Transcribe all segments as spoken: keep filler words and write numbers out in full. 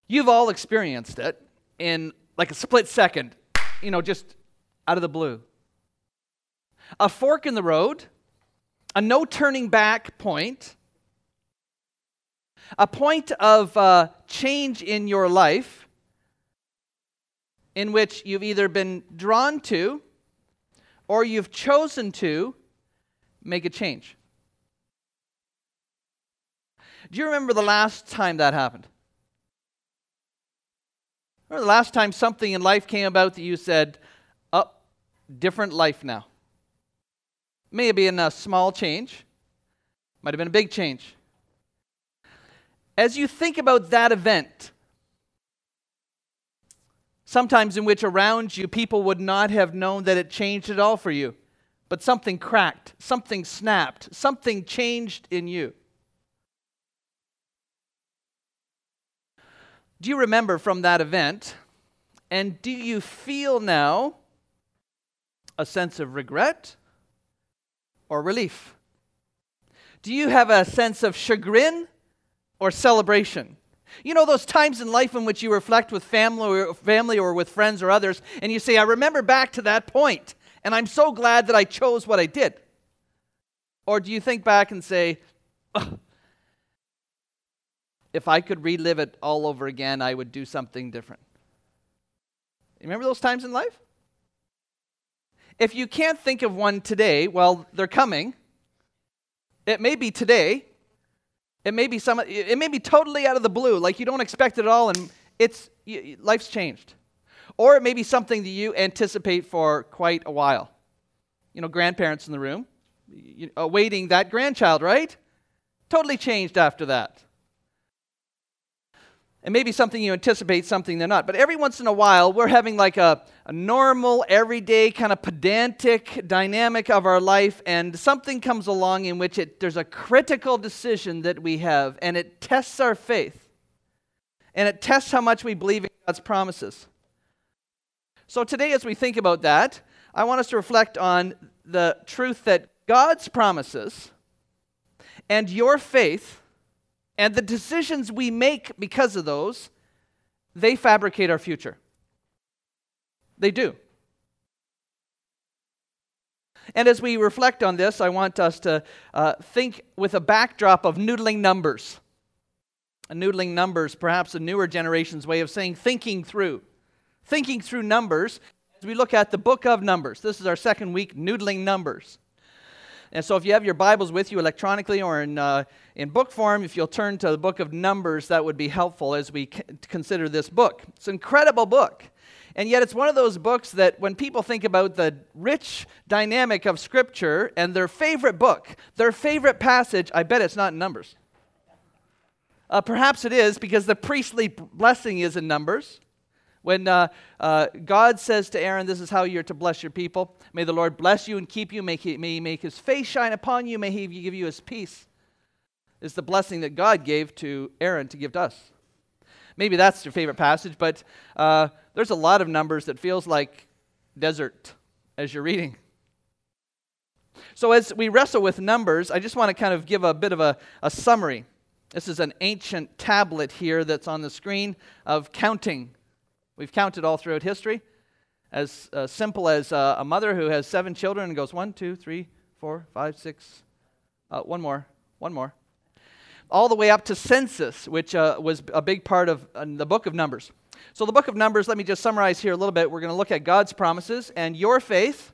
You've all experienced it in like a split second, you know, just out of the blue. A fork in the road, a no turning back point, a point of uh, change in your life in which you've either been drawn to or you've chosen to make a change. Do you remember the last time that happened? Remember the last time something in life came about that you said, oh, different life now? May have been a small change. Might have been a big change. As you think about that event, sometimes in which around you people would not have known that it changed at all for you, but something cracked, something snapped, something changed in you. Do you remember from that event, and do you feel now a sense of regret or relief? Do you have a sense of chagrin or celebration? You know those times in life in which you reflect with family or, family or with friends or others, and you say, I remember back to that point, and I'm so glad that I chose what I did. Or do you think back and say, oh, if I could relive it all over again, I would do something different? You remember those times in life? If you can't think of one today, well, they're coming. It may be today. It may be some. It may be totally out of the blue, like you don't expect it at all, and it's life's changed. Or it may be something that you anticipate for quite a while. You know, grandparents in the room, awaiting that grandchild, right? Totally changed after that. And maybe something you anticipate, something they're not. But every once in a while, we're having like a, a normal, everyday, kind of pedantic dynamic of our life, and something comes along in which it, there's a critical decision that we have, and it tests our faith. And it tests how much we believe in God's promises. So today, as we think about that, I want us to reflect on the truth that God's promises and your faith and the decisions we make because of those, they fabricate our future. They do. And as we reflect on this, I want us to uh, think with a backdrop of noodling numbers. A noodling numbers, perhaps a newer generation's way of saying thinking through. Thinking through numbers as we look at the book of Numbers. This is our second week, noodling numbers. And so if you have your Bibles with you electronically or in uh, in book form, if you'll turn to the book of Numbers, that would be helpful as we c- consider this book. It's an incredible book. And yet it's one of those books that when people think about the rich dynamic of Scripture and their favorite book, their favorite passage, I bet it's not in Numbers. Uh, perhaps it is because the priestly blessing is in Numbers. When uh, uh, God says to Aaron, this is how you're to bless your people. May the Lord bless you and keep you. May he, may he make his face shine upon you. May he give you his peace. It's the blessing that God gave to Aaron to give to us. Maybe that's your favorite passage, but uh, there's a lot of Numbers that feels like desert as you're reading. So as we wrestle with Numbers, I just want to kind of give a bit of a, a summary. This is an ancient tablet here that's on the screen of counting. We've counted all throughout history, as uh, simple as uh, a mother who has seven children and goes one, two, three, four, five, six, uh, one more, one more, all the way up to census, which uh, was a big part of uh, the book of Numbers. So the book of Numbers, let me just summarize here a little bit. We're going to look at God's promises and your faith,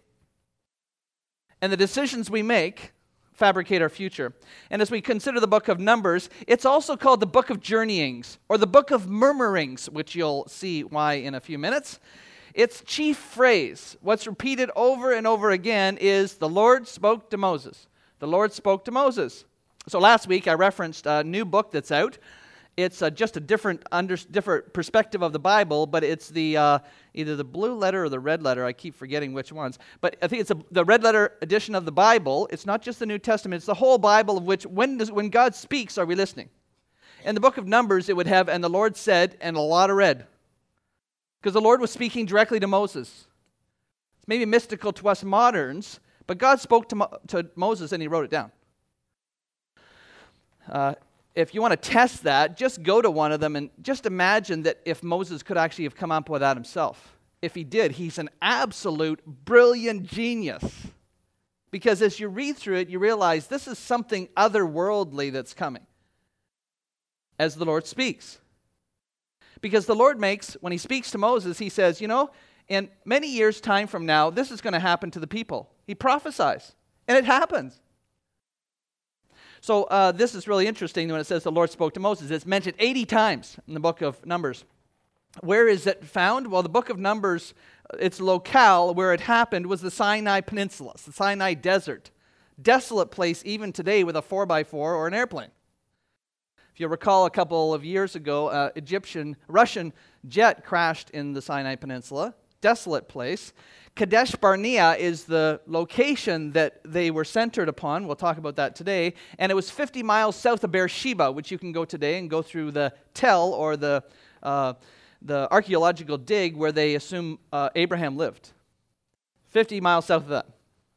and the decisions we make fabricate our future. And as we consider the book of Numbers, it's also called the book of journeyings, or the book of murmurings, which you'll see why in a few minutes. Its chief phrase, what's repeated over and over again, is the Lord spoke to Moses. The Lord spoke to Moses. So last week I referenced a new book that's out. It's uh, just a different under, different perspective of the Bible, but it's the uh, either the blue letter or the red letter. I keep forgetting which ones. But I think it's a, the red letter edition of the Bible. It's not just the New Testament. It's the whole Bible, of which when does, when God speaks, are we listening? In the book of Numbers, it would have, and the Lord said, and a lot of red. Because the Lord was speaking directly to Moses. It's maybe mystical to us moderns, but God spoke to, Mo- to Moses and he wrote it down. Uh, if you want to test that, just go to one of them and just imagine that if Moses could actually have come up with that himself. If he did, he's an absolute brilliant genius. Because as you read through it, you realize this is something otherworldly that's coming as the Lord speaks. Because the Lord makes, when he speaks to Moses, he says, you know, in many years' time from now, this is going to happen to the people. He prophesies, and it happens. So uh, this is really interesting when it says the Lord spoke to Moses. It's mentioned eighty times in the book of Numbers. Where is it found? Well, the book of Numbers, its locale where it happened was the Sinai Peninsula, the Sinai Desert. Desolate place even today with a four by four or an airplane. If you recall, a couple of years ago, uh, Egyptian, Russian jet crashed in the Sinai Peninsula. Desolate place. Kadesh Barnea is the location that they were centered upon. We'll talk about that today. And it was fifty miles south of Beersheba, which you can go today and go through the Tell or the uh, the archaeological dig where they assume uh, Abraham lived. fifty miles south of that.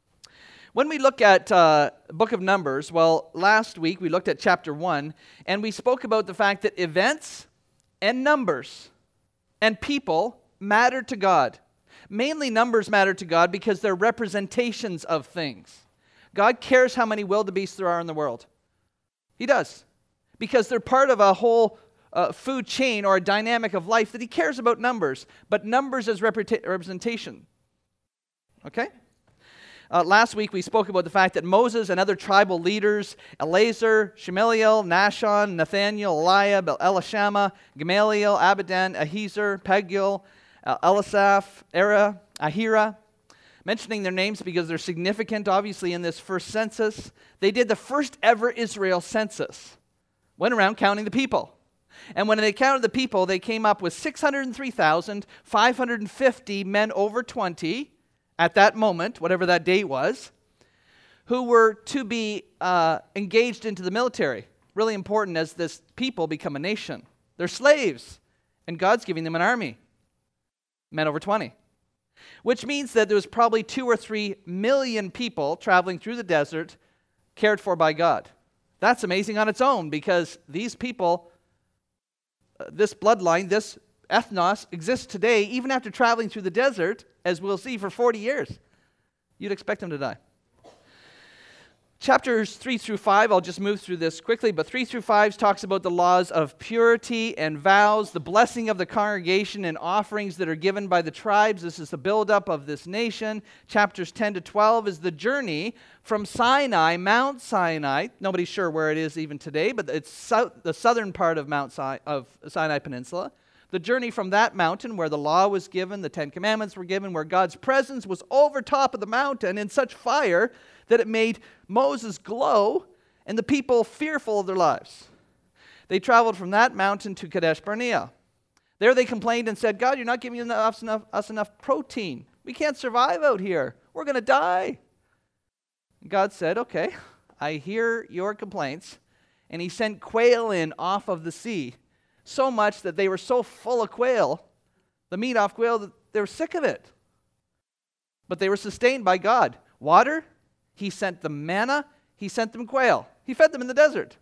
When we look at uh, the book of Numbers, well, last week we looked at chapter one, and we spoke about the fact that events and numbers and people matter to God. Mainly numbers matter to God because they're representations of things. God cares how many wildebeests there are in the world. He does. Because they're part of a whole uh, food chain or a dynamic of life that he cares about numbers. But numbers as reputa- representation. Okay? Uh, last week we spoke about the fact that Moses and other tribal leaders, Eleazar, Shemaliel, Nashon, Nathaniel, Eliab, Elishama, Gamaliel, Abidan, Ahiezer, Pagiel, uh, Elisaph, Era, Ahira, mentioning their names because they're significant, obviously, in this first census. They did the first ever Israel census. Went around counting the people. And when they counted the people, they came up with six hundred three thousand five hundred fifty men over twenty at that moment, whatever that date was, who were to be uh, engaged into the military. Really important as this people become a nation. They're slaves, and God's giving them an army. Men over twenty. Which means that there was probably two or three million people traveling through the desert cared for by God. That's amazing on its own because these people, uh, this bloodline, this ethnos exists today even after traveling through the desert, as we'll see, for forty years. You'd expect them to die. Chapters three through five, I'll just move through this quickly, but three through five talks about the laws of purity and vows, the blessing of the congregation and offerings that are given by the tribes. This is the buildup of this nation. Chapters ten to twelve is the journey from Sinai, Mount Sinai. Nobody's sure where it is even today, but it's south, the southern part of Mount Si- of Sinai Peninsula. The journey from that mountain where the law was given, the Ten Commandments were given, where God's presence was over top of the mountain in such fire that it made Moses glow and the people fearful of their lives. They traveled from that mountain to Kadesh Barnea. There they complained and said, God, you're not giving enough, enough, us enough protein. We can't survive out here. We're going to die. And God said, okay, I hear your complaints. And he sent quail in off of the sea, so much that they were so full of quail, the meat off quail, that they were sick of it. But they were sustained by God. Water, he sent them manna, he sent them quail. He fed them in the desert.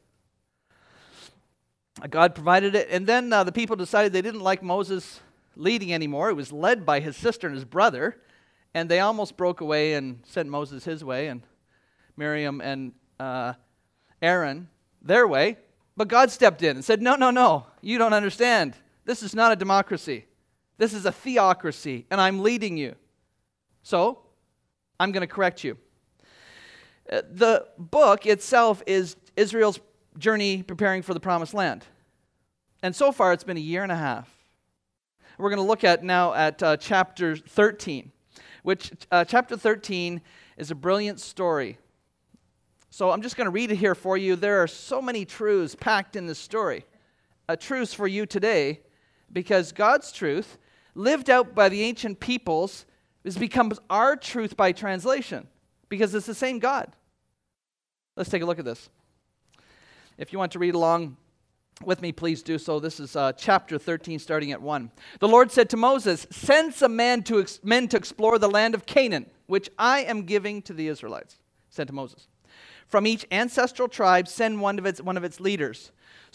God provided it, and then uh, the people decided they didn't like Moses leading anymore. It was led by his sister and his brother, and they almost broke away and sent Moses his way, and Miriam and uh, Aaron their way. But God stepped in and said, no, no, no, you don't understand. This is not a democracy. This is a theocracy, and I'm leading you. So, I'm going to correct you. Uh, the book itself is Israel's journey preparing for the promised land. And so far, it's been a year and a half. We're going to look at now at uh, chapter thirteen, which uh, chapter thirteen is a brilliant story. So I'm just going to read it here for you. There are so many truths packed in this story. A truth for you today, because God's truth, lived out by the ancient peoples, has become our truth by translation, because it's the same God. Let's take a look at this. If you want to read along with me, please do so. This is uh, chapter thirteen, starting at one. The Lord said to Moses, send some men to, ex- men to explore the land of Canaan, which I am giving to the Israelites. Said to Moses. From each ancestral tribe, send one of its one of its leaders.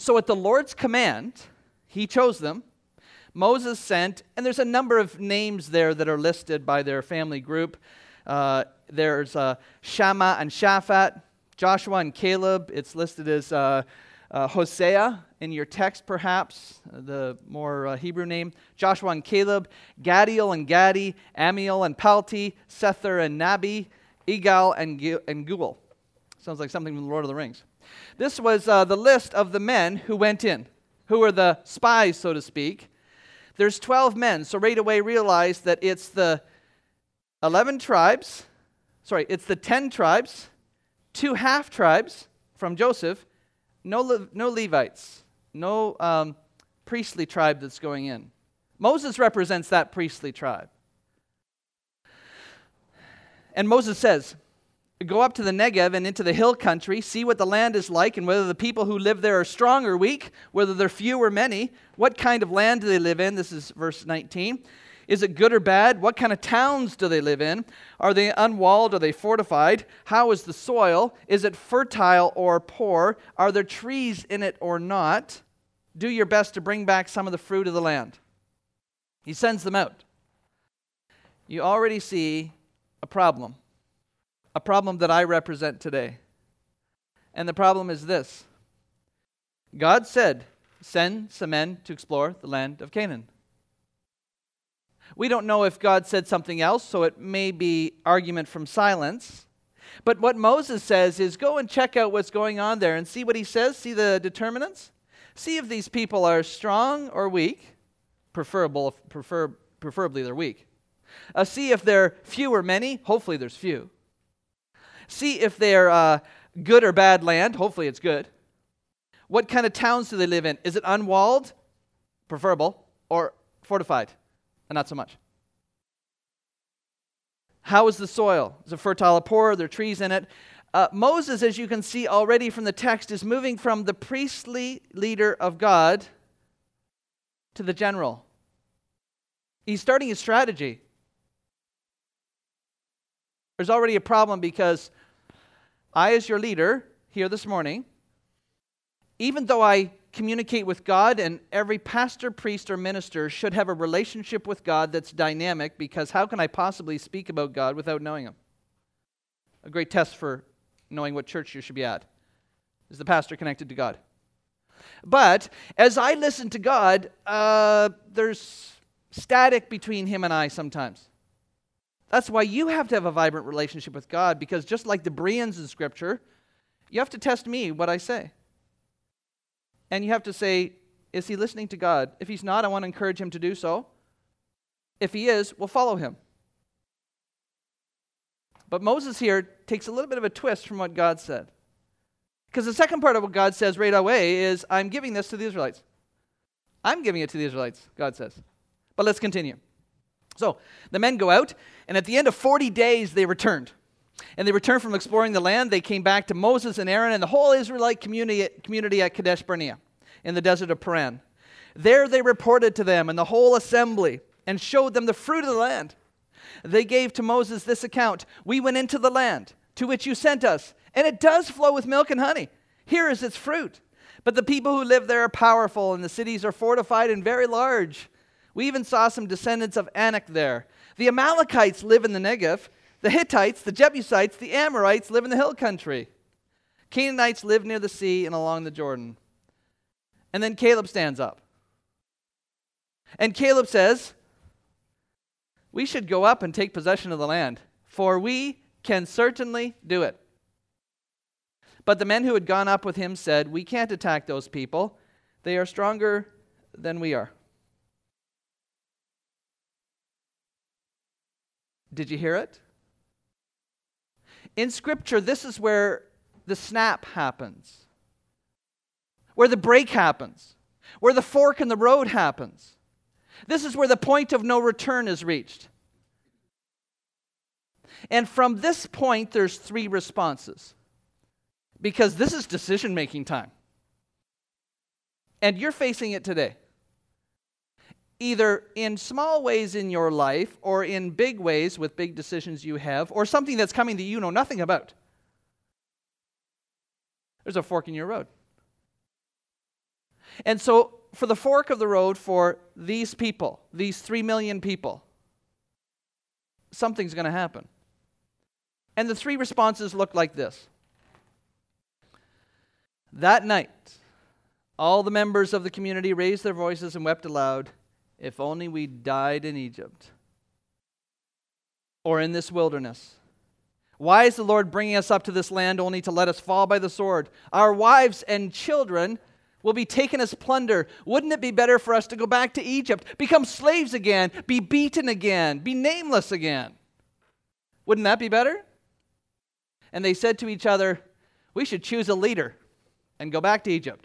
So at the Lord's command, he chose them. Moses sent, and there's a number of names there that are listed by their family group. Uh, there's uh, Shammah and Shaphat, Joshua and Caleb. It's listed as uh, uh, Hosea in your text, perhaps, the more uh, Hebrew name. Joshua and Caleb, Gadiel and Gadi, Amiel and Palti, Sether and Nabi, Egal and, Gu- and Guel. Sounds like something from the Lord of the Rings. This was uh, the list of the men who went in, who were the spies, so to speak. There's twelve men, so right away realize that it's the eleven tribes, sorry, it's the ten tribes, two half-tribes from Joseph, no, Le- no Levites, no um, priestly tribe that's going in. Moses represents that priestly tribe. And Moses says, go up to the Negev and into the hill country, see what the land is like and whether the people who live there are strong or weak, whether they're few or many, what kind of land do they live in? This is verse nineteen. Is it good or bad? What kind of towns do they live in? Are they unwalled? Are they fortified? How is the soil? Is it fertile or poor? Are there trees in it or not? Do your best to bring back some of the fruit of the land. He sends them out. You already see a problem. A problem that I represent today. And the problem is this. God said, send some men to explore the land of Canaan. We don't know if God said something else, so it may be argument from silence. But what Moses says is go and check out what's going on there and see what he says, see the determinants. See if these people are strong or weak. Preferable, prefer, preferably they're weak. Uh, see if they're few or many. Hopefully there's few. See if they're uh, good or bad land. Hopefully it's good. What kind of towns do they live in? Is it unwalled? Preferable. Or fortified? And not so much. How is the soil? Is it fertile or poor? Are there trees in it? Uh, Moses, as you can see already from the text, is moving from the priestly leader of God to the general. He's starting his strategy. There's already a problem because I, as your leader here this morning, even though I communicate with God, and every pastor, priest, or minister should have a relationship with God that's dynamic, because how can I possibly speak about God without knowing Him? A great test for knowing what church you should be at. Is the pastor connected to God? But as I listen to God, uh, there's static between Him and I sometimes. That's why you have to have a vibrant relationship with God, because just like the Bereans in Scripture, you have to test me what I say. And you have to say, is he listening to God? If he's not, I want to encourage him to do so. If he is, we'll follow him. But Moses here takes a little bit of a twist from what God said. Because the second part of what God says right away is, I'm giving this to the Israelites. I'm giving it to the Israelites, God says. But let's continue. So, the men go out, and at the end of forty days, they returned. And they returned from exploring the land. They came back to Moses and Aaron and the whole Israelite community, community at Kadesh Barnea in the desert of Paran. There they reported to them and the whole assembly and showed them the fruit of the land. They gave to Moses this account. We went into the land to which you sent us, and it does flow with milk and honey. Here is its fruit. But the people who live there are powerful, and the cities are fortified and very large. We even saw some descendants of Anak there. The Amalekites live in the Negev. The Hittites, the Jebusites, the Amorites live in the hill country. Canaanites live near the sea and along the Jordan. And then Caleb stands up. And Caleb says, we should go up and take possession of the land, for we can certainly do it. But the men who had gone up with him said, we can't attack those people. They are stronger than we are. Did you hear it? In Scripture, this is where the snap happens, where the break happens, where the fork in the road happens. This is where the point of no return is reached. And from this point, there's three responses, because this is decision-making time. And you're facing it today. Either in small ways in your life or in big ways with big decisions you have, or something that's coming that you know nothing about. There's a fork in your road. And so for the fork of the road for these people, these three million people, something's going to happen. And the three responses look like this. That night, all the members of the community raised their voices and wept aloud, "If only we died in Egypt or in this wilderness. Why is the Lord bringing us up to this land only to let us fall by the sword? Our wives and children will be taken as plunder. Wouldn't it be better for us to go back to Egypt, become slaves again, be beaten again, be nameless again? Wouldn't that be better?" And they said to each other, "We should choose a leader and go back to Egypt."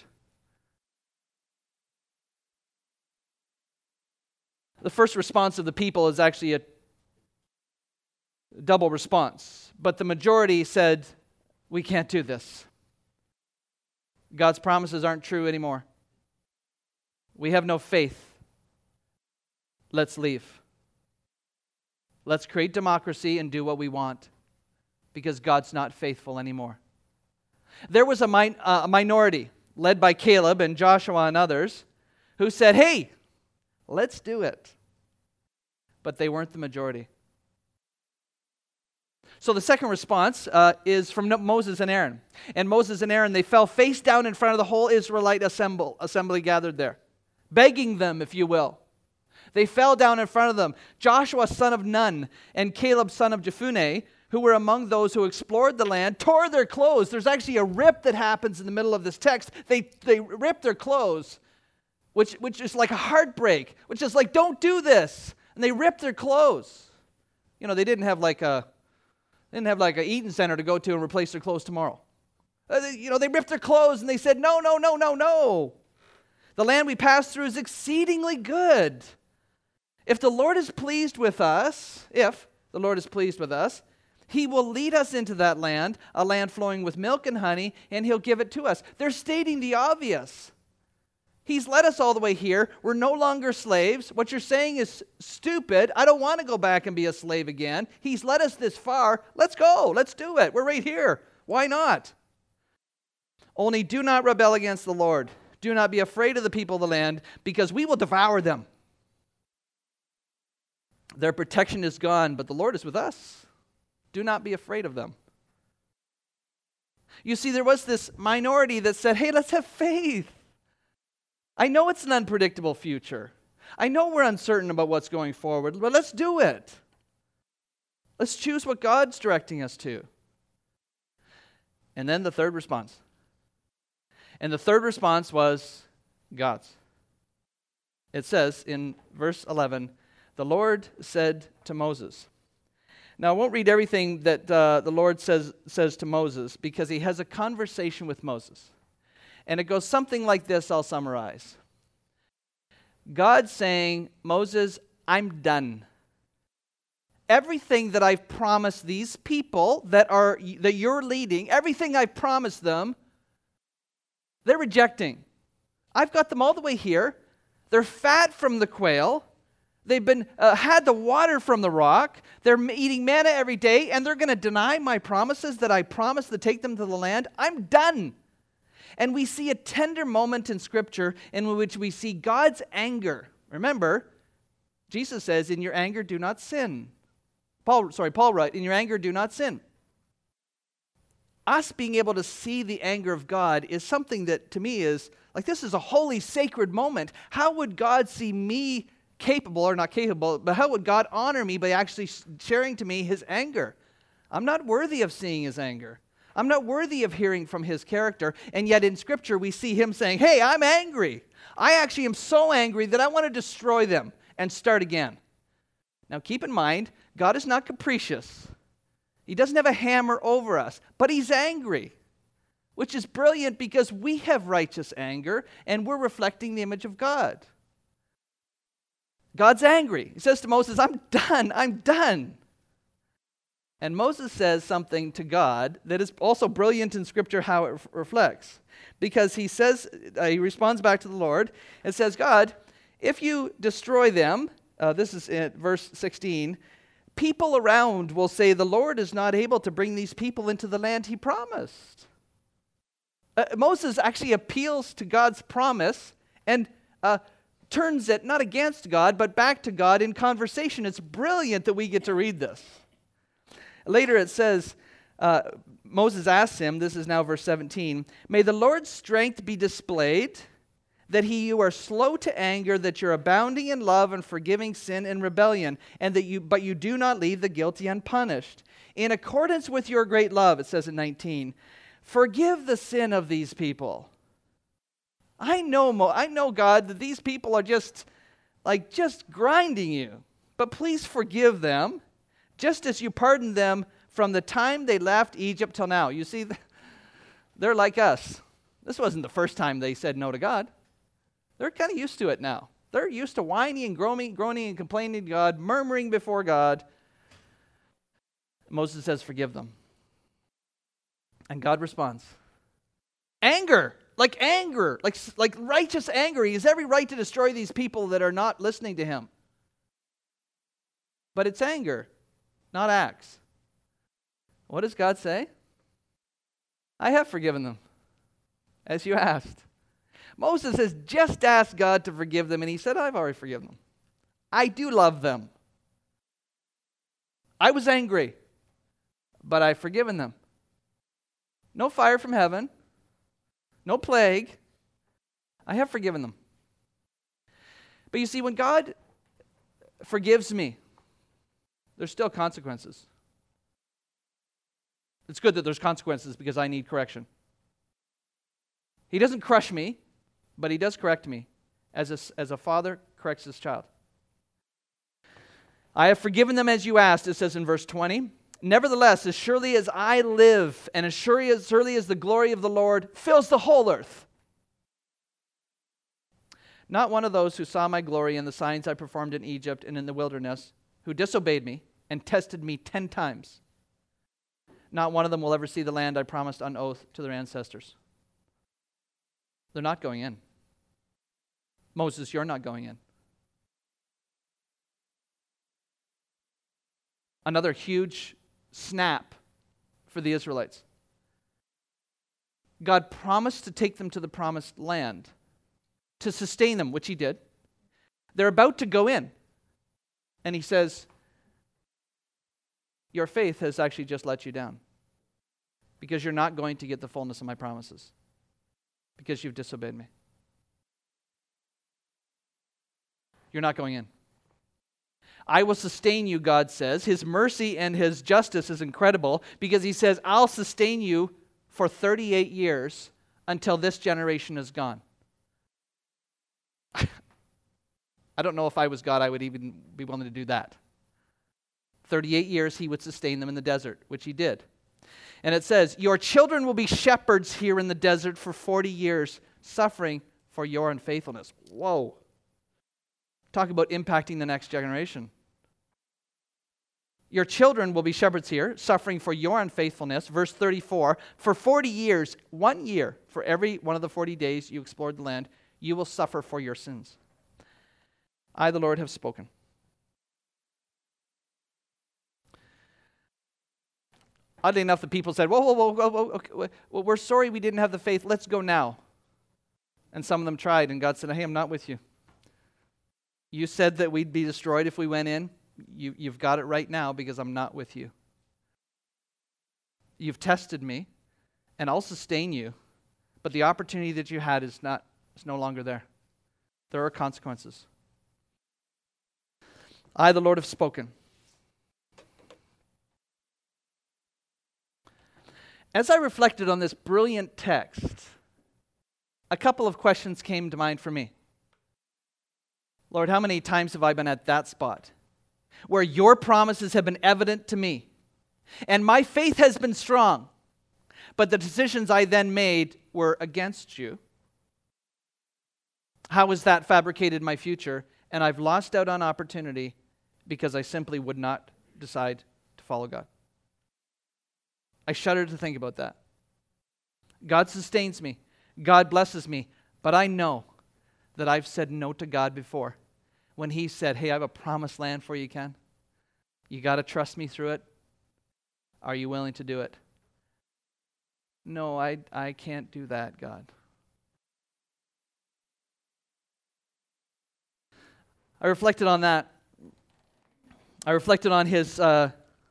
The first response of the people is actually a double response. But the majority said, "We can't do this. God's promises aren't true anymore. We have no faith. Let's leave. Let's create democracy and do what we want because God's not faithful anymore." There was a, min- uh, a minority led by Caleb and Joshua and others who said, "Hey, let's do it." But they weren't the majority. So the second response uh, is from Moses and Aaron. And Moses and Aaron, they fell face down in front of the whole Israelite assemble, assembly gathered there, begging them, if you will. They fell down in front of them. Joshua, son of Nun, and Caleb, son of Jephunneh, who were among those who explored the land, tore their clothes. There's actually a rip that happens in the middle of this text. They, they rip their clothes, which, which is like a heartbreak, which is like, don't do this. And they ripped their clothes. You know, they didn't have like a They didn't have like an Eaton Center to go to and replace their clothes tomorrow. Uh, they, you know, they ripped their clothes and they said, no, no, no, no, no. The land we passed through is exceedingly good. If the Lord is pleased with us, if the Lord is pleased with us, He will lead us into that land, a land flowing with milk and honey, and He'll give it to us. They're stating the obvious. He's led us all the way here. We're no longer slaves. What you're saying is stupid. I don't want to go back and be a slave again. He's led us this far. Let's go. Let's do it. We're right here. Why not? Only do not rebel against the Lord. Do not be afraid of the people of the land, because we will devour them. Their protection is gone, but the Lord is with us. Do not be afraid of them. You see, there was this minority that said, hey, let's have faith. I know it's an unpredictable future. I know we're uncertain about what's going forward, but let's do it. Let's choose what God's directing us to. And then the third response. And the third response was God's. It says in verse eleven, the Lord said to Moses. Now, I won't read everything that uh, the Lord says, says to Moses, because he has a conversation with Moses. And it goes something like this, I'll summarize. God saying, Moses, I'm done. Everything that I've promised these people that are that you're leading, everything I've promised them, they're rejecting. I've got them all the way here. They're fat from the quail. They've been uh, had the water from the rock. They're eating manna every day, and they're going to deny my promises that I promised to take them to the land. I'm done. And we see a tender moment in Scripture in which we see God's anger. Remember, Jesus says, in your anger, do not sin. Paul, sorry, Paul wrote, in your anger, do not sin. Us being able to see the anger of God is something that, to me, is like this is a holy, sacred moment. How would God see me capable, or not capable, but how would God honor me by actually sharing to me His anger? I'm not worthy of seeing His anger. I'm not worthy of hearing from His character, and yet in Scripture we see Him saying, hey, I'm angry. I actually am so angry that I want to destroy them and start again. Now keep in mind, God is not capricious. He doesn't have a hammer over us, but He's angry, which is brilliant because we have righteous anger, and we're reflecting the image of God. God's angry. He says to Moses, I'm done, I'm done. And Moses says something to God that is also brilliant in Scripture how it f- reflects. Because he says, uh, he responds back to the Lord and says, God, if you destroy them, uh, this is in verse sixteen, people around will say the Lord is not able to bring these people into the land He promised. Uh, Moses actually appeals to God's promise and uh, turns it not against God, but back to God in conversation. It's brilliant that we get to read this. Later it says, uh, Moses asks him, this is now verse seventeen, "May the Lord's strength be displayed, that he you are slow to anger, that you're abounding in love and forgiving sin and rebellion, and that you but you do not leave the guilty unpunished. In accordance with your great love," it says in nineteen, "forgive the sin of these people." I know, Mo, I know, God, that these people are just like just grinding you, but please forgive them, just as you pardoned them from the time they left Egypt till now. You see, they're like us. This wasn't the first time they said no to God. They're kind of used to it now. They're used to whining and groaning, groaning and complaining to God, murmuring before God. Moses says, "Forgive them." And God responds. Anger, like anger, like, like righteous anger. He has every right to destroy these people that are not listening to him. But it's anger, not acts. What does God say? "I have forgiven them, as you asked." Moses has just asked God to forgive them, and he said, "I've already forgiven them. I do love them. I was angry, but I've forgiven them. No fire from heaven, no plague. I have forgiven them." But you see, when God forgives me, there's still consequences. It's good that there's consequences because I need correction. He doesn't crush me, but he does correct me as a, as a father corrects his child. "I have forgiven them as you asked," it says in verse twenty. "Nevertheless, as surely as I live, and as surely as, surely as the glory of the Lord fills the whole earth, not one of those who saw my glory and the signs I performed in Egypt and in the wilderness, who disobeyed me and tested me ten times, not one of them will ever see the land I promised on oath to their ancestors." They're not going in. Moses, you're not going in. Another huge snap for the Israelites. God promised to take them to the promised land, to sustain them, which he did. They're about to go in. And he says, "Your faith has actually just let you down, because you're not going to get the fullness of my promises, because you've disobeyed me. You're not going in. I will sustain you," God says. His mercy and his justice is incredible, because he says, "I'll sustain you for thirty-eight years until this generation is gone." I don't know if I was God, I would even be willing to do that. thirty-eight years he would sustain them in the desert, which he did. And it says, "Your children will be shepherds here in the desert for forty years, suffering for your unfaithfulness." Whoa. Talk about impacting the next generation. "Your children will be shepherds here, suffering for your unfaithfulness." Verse thirty-four, "For forty years, one year for every one of the forty days you explored the land, you will suffer for your sins. I, the Lord, have spoken." Oddly enough, the people said, whoa, whoa, whoa, whoa, whoa, okay, well, we're sorry we didn't have the faith. Let's go now. And some of them tried, and God said, "Hey, I'm not with you. You said that we'd be destroyed if we went in. You, you've got it right now, because I'm not with you. You've tested me, and I'll sustain you, but the opportunity that you had is not is no longer there. There are consequences. I, the Lord, have spoken." As I reflected on this brilliant text, a couple of questions came to mind for me. Lord, how many times have I been at that spot where your promises have been evident to me, and my faith has been strong, but the decisions I then made were against you? How has that fabricated my future, and I've lost out on opportunity because I simply would not decide to follow God? I shudder to think about that. God sustains me. God blesses me. But I know that I've said no to God before. When he said, "Hey, I have a promised land for you, Ken. You got to trust me through it. Are you willing to do it?" No, I, I can't do that, God. I reflected on that. I reflected on his uh,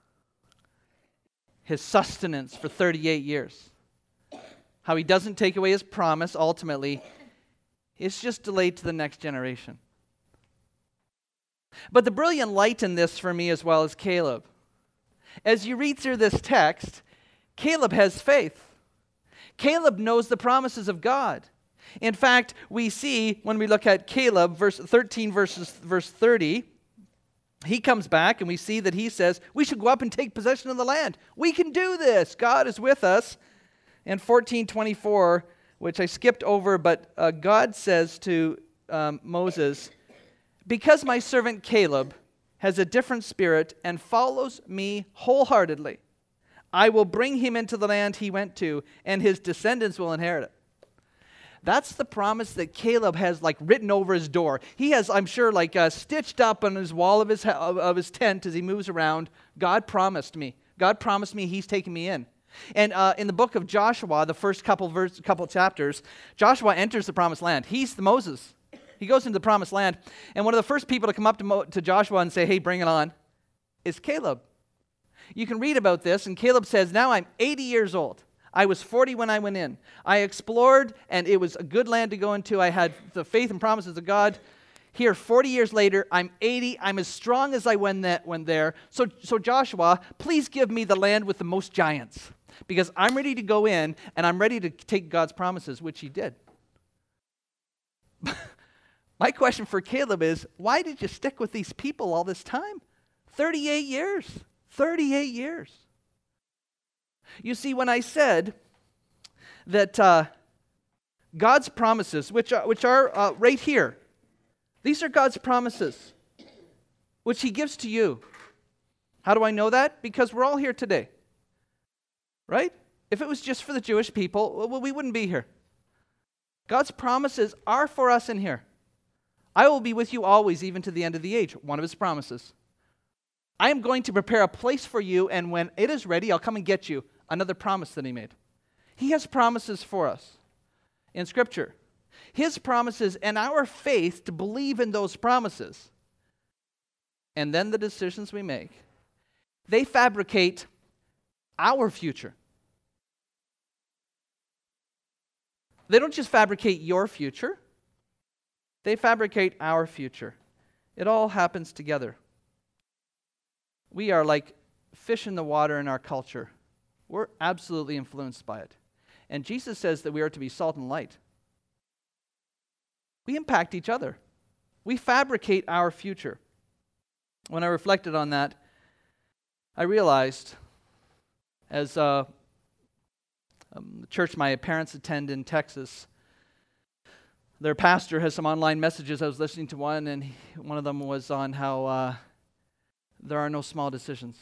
his sustenance for thirty-eight years. How he doesn't take away his promise ultimately. It's just delayed to the next generation. But the brilliant light in this for me as well is Caleb. As you read through this text, Caleb has faith. Caleb knows the promises of God. In fact, we see when we look at Caleb, verse thirteen, verses, verse thirty, he comes back and we see that he says, we should go up and take possession of the land. We can do this. God is with us. And fourteen twenty-four, which I skipped over, but uh, God says to um, Moses, because my servant Caleb has a different spirit and follows me wholeheartedly, I will bring him into the land he went to, and his descendants will inherit it. That's the promise that Caleb has like written over his door. He has, I'm sure, like uh, stitched up on his wall of his, of, of his tent as he moves around. God promised me. God promised me he's taking me in. And uh, in the book of Joshua, the first couple verse, couple chapters, Joshua enters the promised land. He's the Moses. He goes into the promised land, and one of the first people to come up to, Mo- to Joshua and say, hey, bring it on, is Caleb. You can read about this, and Caleb says, now I'm eighty years old. I was forty when I went in. I explored, and it was a good land to go into. I had the faith and promises of God. Here, forty years later, I'm eighty. I'm as strong as I went, that, went there. So, so Joshua, please give me the land with the most giants, because I'm ready to go in, and I'm ready to take God's promises, which he did. My question for Caleb is, why did you stick with these people all this time? thirty-eight years. thirty-eight years. You see, when I said that uh, God's promises, which are, which are uh, right here, these are God's promises, which he gives to you. How do I know that? Because we're all here today. Right? If it was just for the Jewish people, well, we wouldn't be here. God's promises are for us in here. I will be with you always, even to the end of the age. One of his promises. I am going to prepare a place for you, and when it is ready, I'll come and get you. Another promise that he made. He has promises for us in Scripture. His promises and our faith to believe in those promises. And then the decisions we make. They fabricate our future. They don't just fabricate your future. They fabricate our future. It all happens together. We are like fish in the water in our culture. We're absolutely influenced by it. And Jesus says that we are to be salt and light. We impact each other. We fabricate our future. When I reflected on that, I realized, as uh, um, the church my parents attend in Texas, their pastor has some online messages. I was listening to one, and he, one of them was on how uh, there are no small decisions.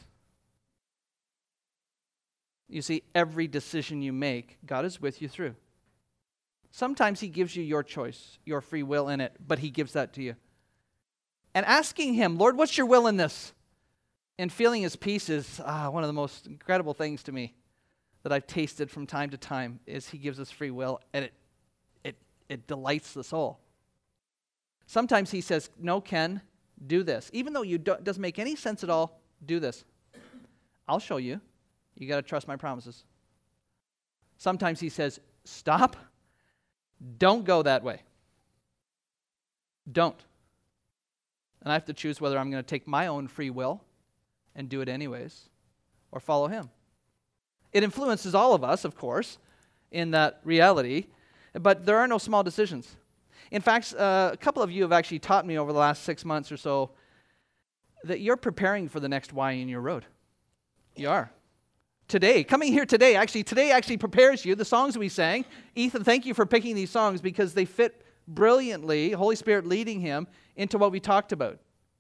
You see, every decision you make, God is with you through. Sometimes he gives you your choice, your free will in it, but he gives that to you. And asking him, Lord, what's your will in this? And feeling his peace is ah, one of the most incredible things to me that I've tasted from time to time, is he gives us free will, and it it it delights the soul. Sometimes he says, no, Ken, do this. Even though you don't, it doesn't make any sense at all, do this. I'll show you. You got to trust my promises. Sometimes he says, stop. Don't go that way. Don't. And I have to choose whether I'm going to take my own free will and do it anyways, or follow him. It influences all of us, of course, in that reality, but there are no small decisions. In fact, uh, a couple of you have actually taught me over the last six months or so that you're preparing for the next Y in your road. You are. Today, coming here today, actually, today actually prepares you. The songs we sang, Ethan, thank you for picking these songs because they fit brilliantly, Holy Spirit leading him into what we talked about.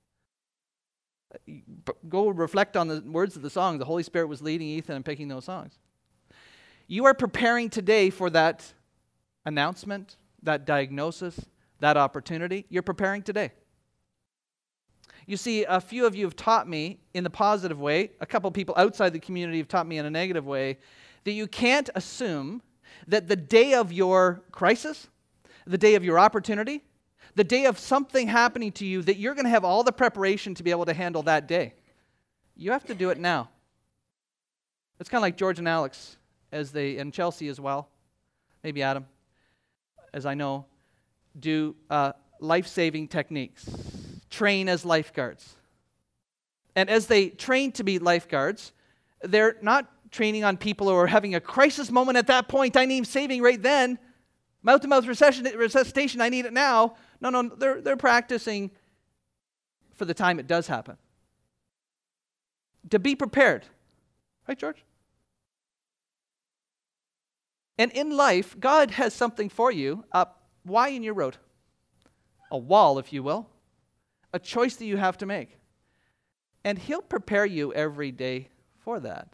Go reflect on the words of the song. The Holy Spirit was leading Ethan and picking those songs. You are preparing today for that announcement, that diagnosis, that opportunity. You're preparing today. You see, a few of you have taught me in the positive way, a couple of people outside the community have taught me in a negative way, that you can't assume that the day of your crisis, the day of your opportunity, the day of something happening to you that you're going to have all the preparation to be able to handle that day. You have to do it now. It's kind of like George and Alex, as they, and Chelsea as well, maybe Adam, as I know, do uh, life-saving techniques, train as lifeguards. And as they train to be lifeguards, they're not training on people who are having a crisis moment at that point. I need saving right then. Mouth-to-mouth resuscitation, I need it now. No, no, they're, they're practicing for the time it does happen. To be prepared. Right, George? And in life, God has something for you. Uh, why in your road? A wall, if you will. A choice that you have to make. And He'll prepare you every day for that.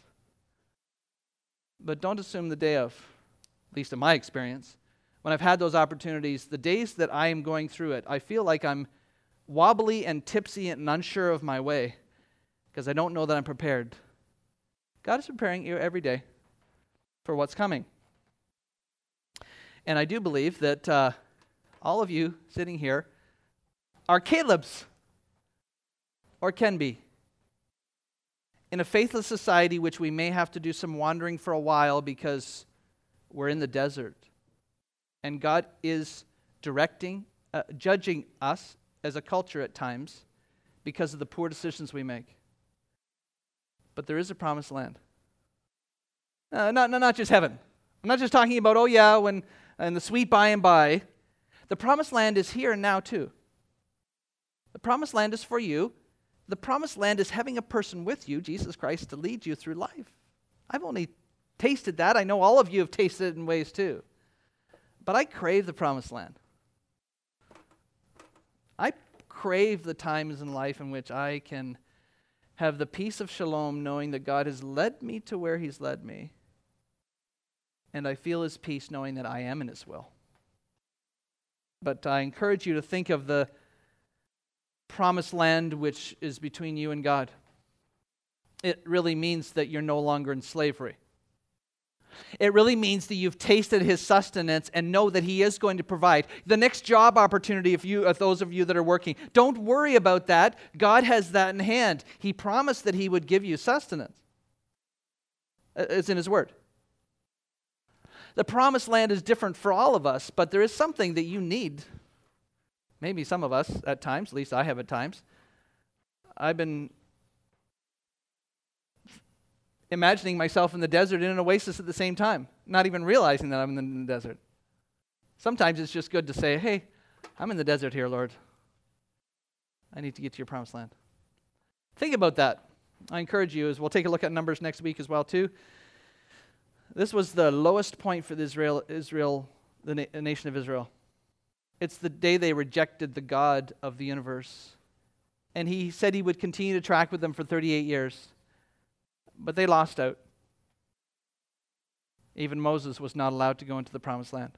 But don't assume the day of, at least in my experience, when I've had those opportunities, the days that I am going through it, I feel like I'm wobbly and tipsy and unsure of my way because I don't know that I'm prepared. God is preparing you every day for what's coming. And I do believe that uh, all of you sitting here are Caleb's, or can be. In a faithless society, which we may have to do some wandering for a while because we're in the desert. And God is directing, uh, judging us as a culture at times because of the poor decisions we make. But there is a promised land. Uh, not, not, not just heaven. I'm not just talking about, oh yeah, when and the sweet by and by. The promised land is here and now too. The promised land is for you. The promised land is having a person with you, Jesus Christ, to lead you through life. I've only tasted that. I know all of you have tasted it in ways too. But I crave the promised land. I crave the times in life in which I can have the peace of shalom knowing that God has led me to where He's led me. And I feel His peace knowing that I am in His will. But I encourage you to think of the promised land which is between you and God. It really means that you're no longer in slavery. It really means that you've tasted His sustenance and know that He is going to provide. The next job opportunity, if you, if those of you that are working, don't worry about that. God has that in hand. He promised that He would give you sustenance. It's in His Word. The promised land is different for all of us, but there is something that you need. Maybe some of us at times, at least I have at times. I've been imagining myself in the desert in an oasis at the same time, not even realizing that I'm in the desert. Sometimes it's just good to say, hey, I'm in the desert here, Lord. I need to get to your promised land. Think about that. I encourage you, as we'll take a look at Numbers next week as well, too. This was the lowest point for the Israel, Israel the, na- the nation of Israel. It's the day they rejected the God of the universe. And He said He would continue to track with them for thirty-eight years. But they lost out. Even Moses was not allowed to go into the promised land.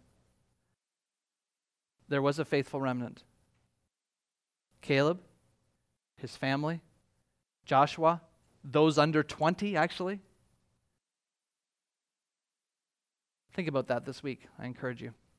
There was a faithful remnant. Caleb, his family, Joshua, those under twenty actually. Think about that this week. I encourage you.